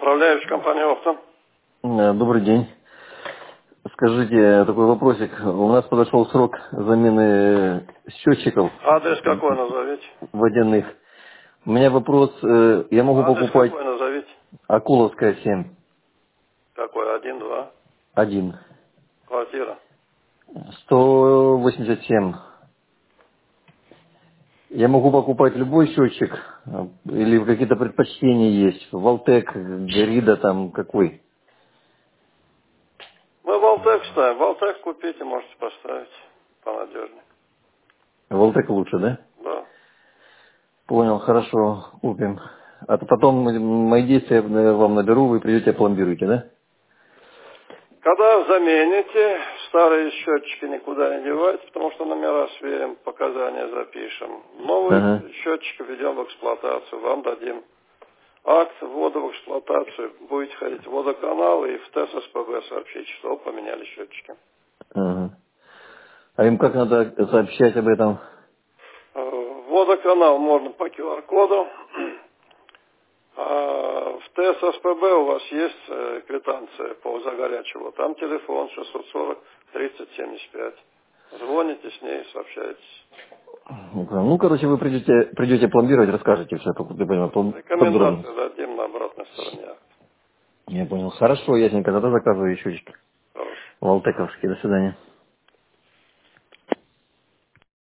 Управляющий компания «Оптом». Добрый день. Скажите, такой вопросик. У нас подошел срок замены счетчиков Адрес какой назовите? водяных. У меня вопрос, я могу Адрес покупать какой назовите? Акуловская 7, Какой? 1, 2. 1, Квартира. 187. Я могу покупать любой счетчик или какие-то предпочтения есть? Валтек, Горида там какой? Мы Валтек ставим. Валтек купите, можете поставить. Понадежнее. Валтек лучше, да? Да. Понял, хорошо, купим. А то потом мои действия вам наберу, вы придете, пломбируете, да? Когда замените, старые счетчики никуда не девайте, потому что номера сверим, показания запишем. Новые Ага. счетчики введем в эксплуатацию, вам дадим акт ввода в эксплуатацию. Будете ходить в водоканал и в ТССПБ сообщить, что поменяли счетчики. Ага. А им как надо сообщать об этом? Водоканал можно по QR-коду. А в ТССПБ у вас есть квитанция по загорячего. Там телефон 640 30 75. Звоните с ней, сообщаетесь. Ну, короче, вы придете пломбировать, расскажете все, я понял, подробно. Рекомендацию дадим на обратной стороне. Я понял. Хорошо, ясненько, тогда заказываю счетчики. Хорошо. Валтековские. До свидания.